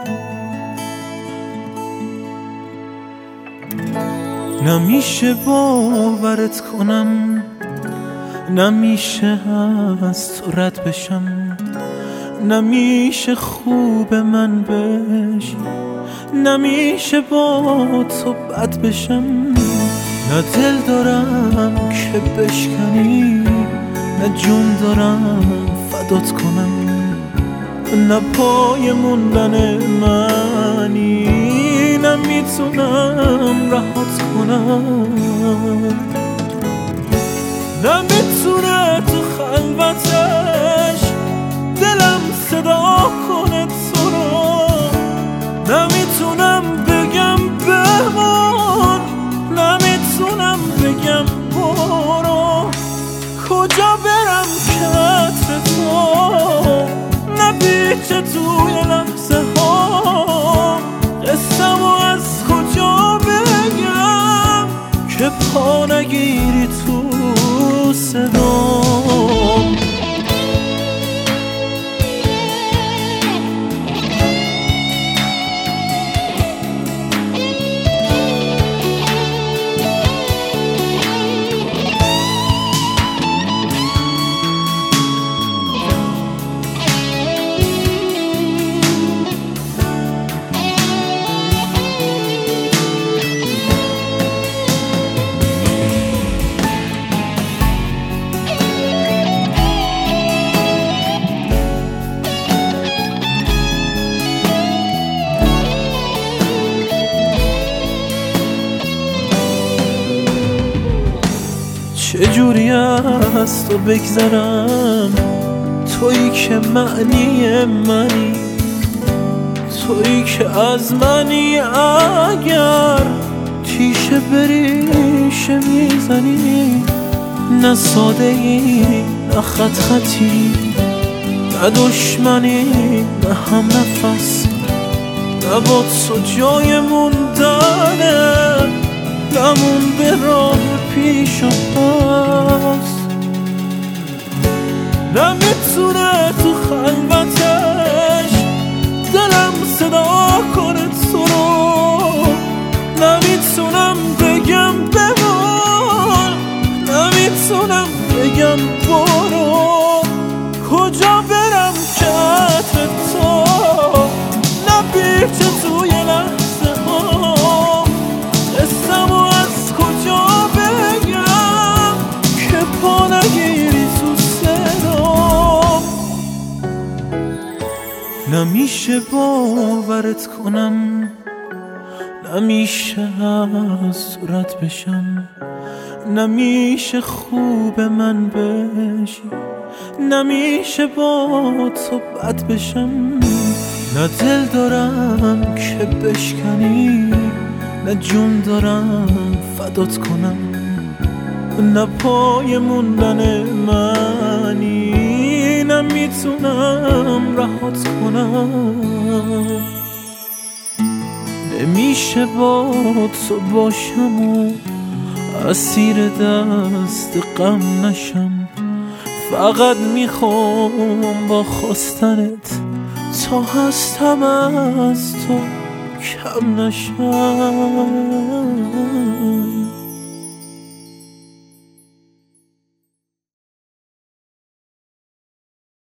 نمیشه باورت کنم، نمیشه از تو رد بشم، نمیشه خوب من بشی، نمیشه با تو بد بشم. نه دل دارم که بشکنی، نه جون دارم فدات کنم، نه پای موندن منی، نمیتونم رهات کنم. نمیتونه تو خلوتش دلم صدا کنه تو رو، نمیتونم بگم بمون، نمیتونم بگم برو. کجا برم که عطر تو نپیچه توی لحظه ها، قصه‌مو از کجا بگم که پا نگیری تو صدام. چجوری از تو بگذرم، تویی که معنی منی، تویی که از منی. اگر تیشه بریشه میزنی، نه ساده ای نه خط خطی، نه دشمنی نه هم نفس، نه با تو جای موندنه، گمون به راه پیش و پس. نمیتونه تو خلوتش دلم صدا کنه تو رو، نمیتونم بگم بمون، نمیتونم بگم برو. کجا برم که عطر تو نپیچه توی لحظه ها، قصه‌مو از کجا بگم که پا نگیری تو صدام. نمیشه باورت کنم، نمیشه از تو رد بشم، نمیشه خوب من بشی، نمیشه با تو بد بشم. نه دل دارم که بشکنی، نه جون دارم فدات کنم، نه پای موندن منی، نمیتونم رهات کنم. نمیشه با تو باشم و اسیر دست غم نشم، فقط میخوام با خواستنت تا هستم از تو کم نشم.